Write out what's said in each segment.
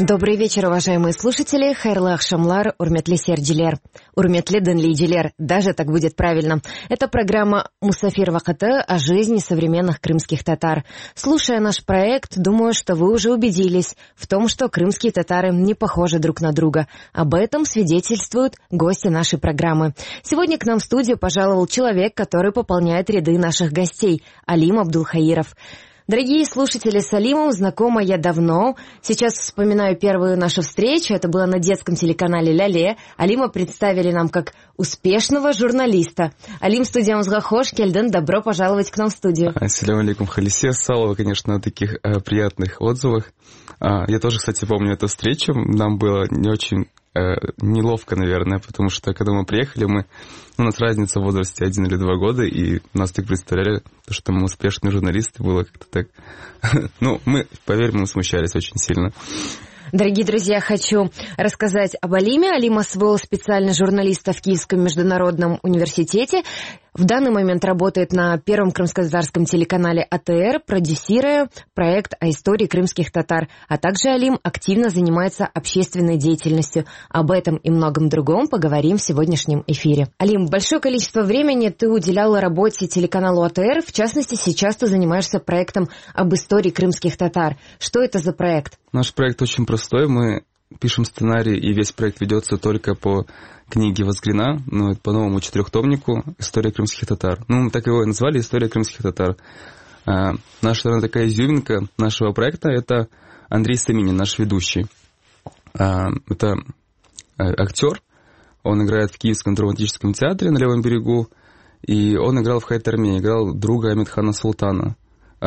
Добрый вечер, уважаемые слушатели. Хайрлах Шамлар, Урметли Серджилер. Урметли Денли Джилер. Даже так будет правильно. Это программа «Мусафир Вакыты» о жизни современных крымских татар. Слушая наш проект, думаю, что вы уже убедились в том, что крымские татары не похожи друг на друга. Об этом свидетельствуют гости нашей программы. Сегодня к нам в студию пожаловал человек, который пополняет ряды наших гостей – Алим Абдулхаиров. Дорогие слушатели, с Алимом знакома я давно. Сейчас вспоминаю первую нашу встречу. Это было на детском телеканале «Ляле». Алима представили нам как успешного журналиста. Алим, студия Музгахош, Кельден, добро пожаловать к нам в студию. Ассаляму алейкум, Халисе. Салава, конечно, о таких приятных отзывах. Я тоже, кстати, помню эту встречу. Нам было не очень неловко, наверное, потому что, когда мы приехали, у нас разница в возрасте 1 или 2 года, и нас так представляли, что мы успешные журналисты, было как-то так. Поверь, мы смущались очень сильно. Дорогие друзья, хочу рассказать об Алиме. Алим освоил специальность журналиста в Киевском международном университете. В данный момент работает на первом крымско-татарском телеканале АТР, продюсируя проект о истории крымских татар. А также Алим активно занимается общественной деятельностью. Об этом и многом другом поговорим в сегодняшнем эфире. Алим, большое количество времени ты уделяла работе телеканалу АТР. В частности, сейчас ты занимаешься проектом об истории крымских татар. Что это за проект? Наш проект очень простой. Мы пишем сценарий, и весь проект ведется только по книге Вазгрина, по новому 4-томнику «История крымских татар». Мы так его и назвали «История крымских татар». Наша, наверное, такая изюминка нашего проекта – это Андрей Саминин, наш ведущий. Это актер, он играет в Киевском драматическом театре на Левом берегу, и он играл в Хайтарме, играл друга Амитхана Султана.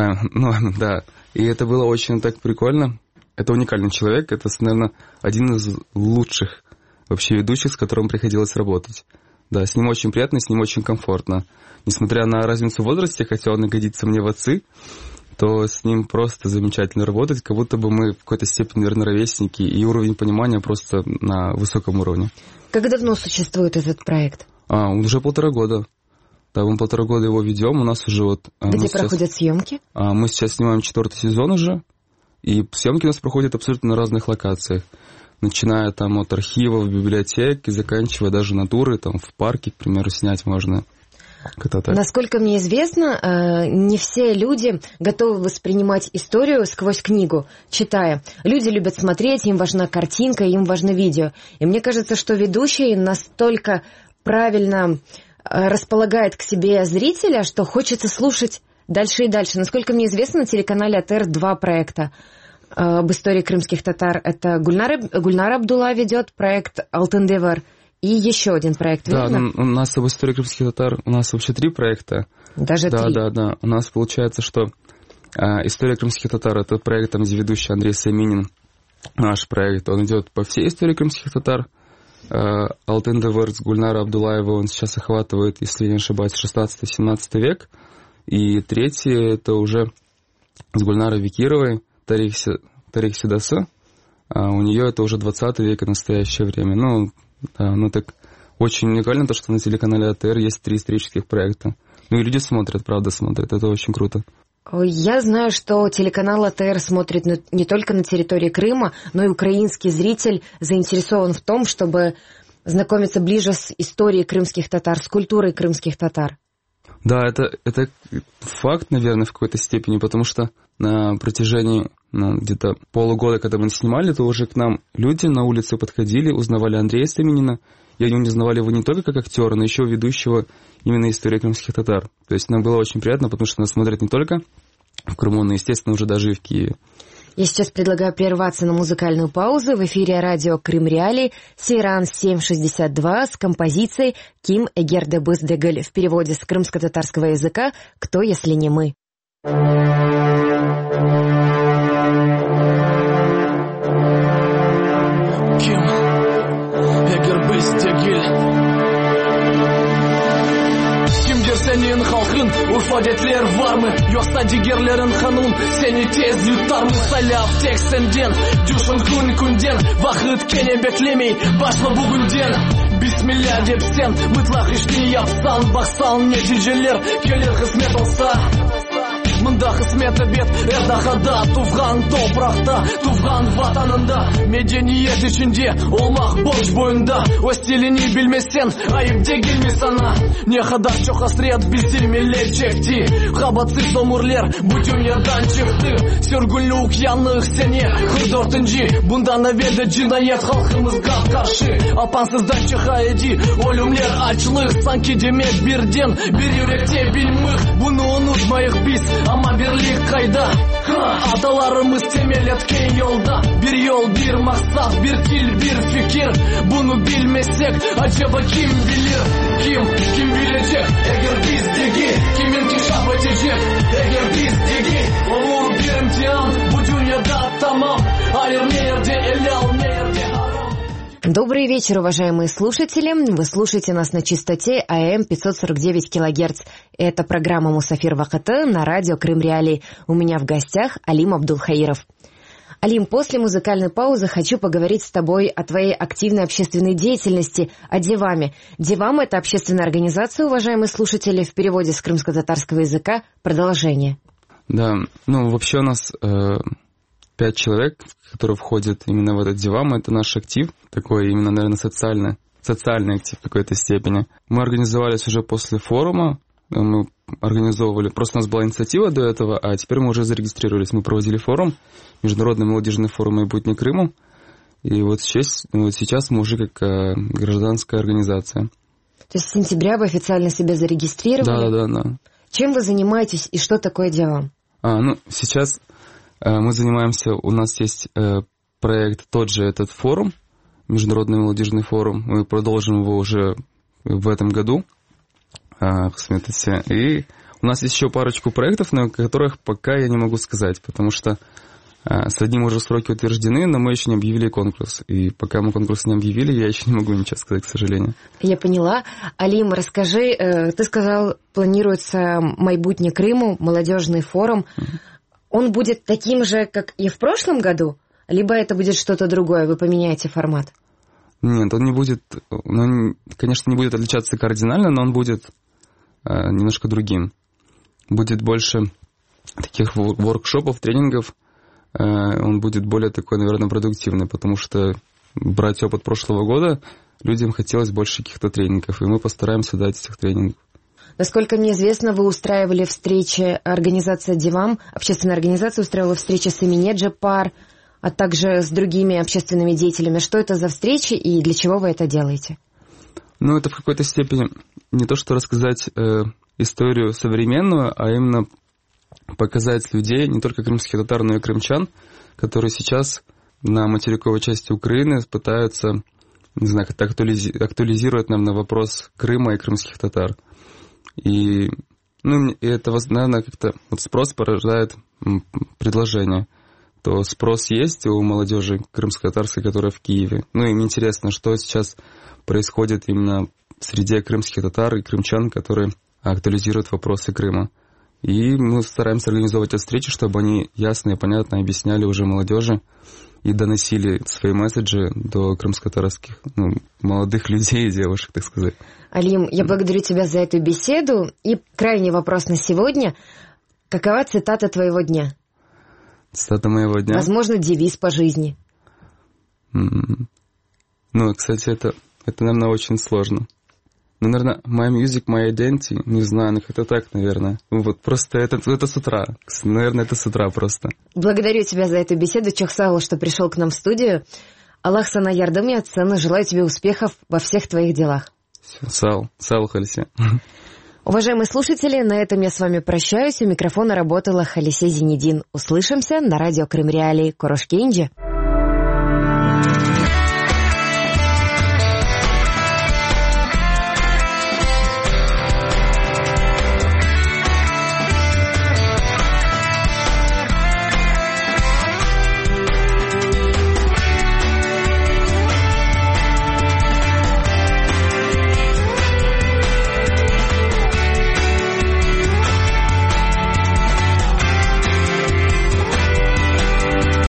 И это было очень так прикольно. Это уникальный человек, это, наверное, один из лучших вообще ведущих, с которым приходилось работать. Да, с ним очень приятно, с ним очень комфортно. Несмотря на разницу в возрасте, хотя он и годится мне в отцы, то с ним просто замечательно работать, как будто бы мы в какой-то степени, наверное, ровесники, и уровень понимания просто на высоком уровне. Как давно существует этот проект? Уже 1,5 года. Да, мы 1,5 года его ведем, у нас уже Где проходят съемки? Мы сейчас снимаем 4-й сезон уже, и съемки у нас проходят абсолютно на разных локациях. Начиная от архивов, библиотек и заканчивая даже на туры, в парке, к примеру, снять можно. Насколько мне известно, не все люди готовы воспринимать историю сквозь книгу, читая. Люди любят смотреть, им важна картинка, им важно видео. И мне кажется, что ведущий настолько правильно располагает к себе зрителя, что хочется слушать дальше и дальше. Насколько мне известно, на телеканале АТР 2 проекта об истории крымских татар. Это Гульнара Абдулла ведет проект «Алтын-Девар», и еще один проект, верно? Да, у нас об истории крымских татар, у нас вообще 3 проекта. Даже 3? Да. У нас получается, что история крымских татар — это проект, где ведущий Андрей Саминин. Наш проект, он идет по всей истории крымских татар. «Алтын-Девар» с Гульнара Абдуллаева, он сейчас охватывает, если я не ошибаюсь, 16-17 век. И 3-й — это уже с Гульнарой Викировой, Тарих Седасы. У нее это уже 20 век и настоящее время. Так очень уникально то, что на телеканале АТР есть 3 исторических проекта. И люди смотрят, правда смотрят. Это очень круто. Я знаю, что телеканал АТР смотрит не только на территории Крыма, но и украинский зритель заинтересован в том, чтобы знакомиться ближе с историей крымских татар, с культурой крымских татар. Да, это факт, наверное, в какой-то степени, потому что на протяжении где-то полугода, когда мы снимали, то уже к нам люди на улице подходили, узнавали Андрея Саминина, и они узнавали его не только как актера, но еще ведущего именно истории крымских татар. То есть нам было очень приятно, потому что нас смотрят не только в Крыму, но, естественно, уже даже и в Киеве. Я сейчас предлагаю прерваться на музыкальную паузу. В эфире радио Крым Реалии, Сейран 762 с композицией «Ким Эгерде Быздегаль» в переводе с крымско-татарского языка «Кто, если не мы». Ким Эгер Быздегаль Senin halkın urfadetler var mı? Yoksa diğerlerin kanun seni tez yutar mı? Salaf tek senden düşün gün günden vakit kene beklemey başla bugünden Bismillah dep sen mıtlak işini yapsan baksan neticeler gelir kısmet olsa Мында хисметі бет, эрдахада туфған топырақта, туфған ватанында. Медениет ішінде, олмақ борч бойында. Өз стилini білмесен, айып де келмес ана. Не хадаш жоқ астрет, бездемелер чекти. Хабатсыз омырлер, бүтін ердан чекті. Сөргүлі ұқянлық сене, құрдортынжи. Бұнда наведі джинайет халқымызға қаршы. Апансыздан чыға еди, өлімлер ачылық. Санки демек бірден, бір юректе білміх. Бұны ұнытмайық біз, ама бірлік қайда. Аталарымыз темелеткен yolda. Bir yol, bir maksat, bir til, bir fikir. Bunu bilmesek, acaba kim bilir? Kim bilecek? Eğer bizdeki, kimin kişaf edecek? Eğer bizdeki, olur bir imtihan. Bu dünyada tamam. Hayır nerede, elal nerede haram. Добрый вечер, уважаемые слушатели. Вы слушаете нас на частоте АМ 549 килогерц. Это программа «Мусафир ВАКТ» на радио Крым Реалии. У меня в гостях Алим Абдулхаиров. Алим, после музыкальной паузы хочу поговорить с тобой о твоей активной общественной деятельности, о Деваме. Девам — это общественная организация, уважаемые слушатели, в переводе с крымско-татарского языка «Продолжение». Да, вообще у нас 5 человек, которые входят именно в этот Девам. Это наш актив, такой именно, наверное, социальный актив в какой-то степени. Мы организовались уже после форума. Мы организовывали, просто у нас была инициатива до этого, а теперь мы уже зарегистрировались. Мы проводили форум, Международный молодежный форум «Майбутнее Крыму». И вот сейчас мы уже как гражданская организация. То есть с сентября вы официально себя зарегистрировали? Да. Чем вы занимаетесь и что такое Девам? Сейчас мы занимаемся, у нас есть проект, тот же этот форум, Международный молодежный форум. Мы продолжим его уже в этом году. И у нас есть еще парочку проектов, на которых пока я не могу сказать, потому что с одним уже сроки утверждены, но мы еще не объявили конкурс. И пока мы конкурс не объявили, я еще не могу ничего сказать, к сожалению. Я поняла. Алим, расскажи, ты сказал, планируется «Майбутнее Крыму», молодежный форум. Он будет таким же, как и в прошлом году? Либо это будет что-то другое, вы поменяете формат? Нет, он не будет, конечно, не будет отличаться кардинально, но он будет немножко другим. Будет больше таких воркшопов, тренингов. Он будет более такой, наверное, продуктивный, потому что брать опыт прошлого года, людям хотелось больше каких-то тренингов, и мы постараемся дать этих тренингов. Насколько мне известно, вы устраивали встречи, организация Девам, общественная организация устраивала встречи с Эминеджи Пар, а также с другими общественными деятелями. Что это за встречи и для чего вы это делаете? Это в какой-то степени не то, что рассказать историю современную, а именно показать людей, не только крымских татар, но и крымчан, которые сейчас на материковой части Украины пытаются, не знаю, как-то актуализировать нам на вопрос Крыма и крымских татар. И это, наверное, как-то спрос порождает предложение. То спрос есть у молодежи крымско-татарской, которая в Киеве. Им интересно, что сейчас происходит именно в среде крымских татар и крымчан, которые актуализируют вопросы Крыма. И мы стараемся организовывать эти встречи, чтобы они ясно и понятно объясняли уже молодежи и доносили свои месседжи до крымско-татарских молодых людей и девушек, так сказать. Алим, я благодарю тебя за эту беседу. И крайний вопрос на сегодня. Какова цитата твоего дня? Цитата моего дня? Возможно, девиз по жизни. Кстати, это, наверное, очень сложно. Наверное, my music, my identity. Не знаю, как-то так, наверное. Просто это с утра. Наверное, это с утра просто. Благодарю тебя за эту беседу. Чох сау, что пришел к нам в студию. Аллах сана ярдам и отцена. Желаю тебе успехов во всех твоих делах. Сау Халисе. Уважаемые слушатели, на этом я с вами прощаюсь. У микрофона работала Халисе Зинедин. Услышимся на радио Крым Реалии. Корошкинджи.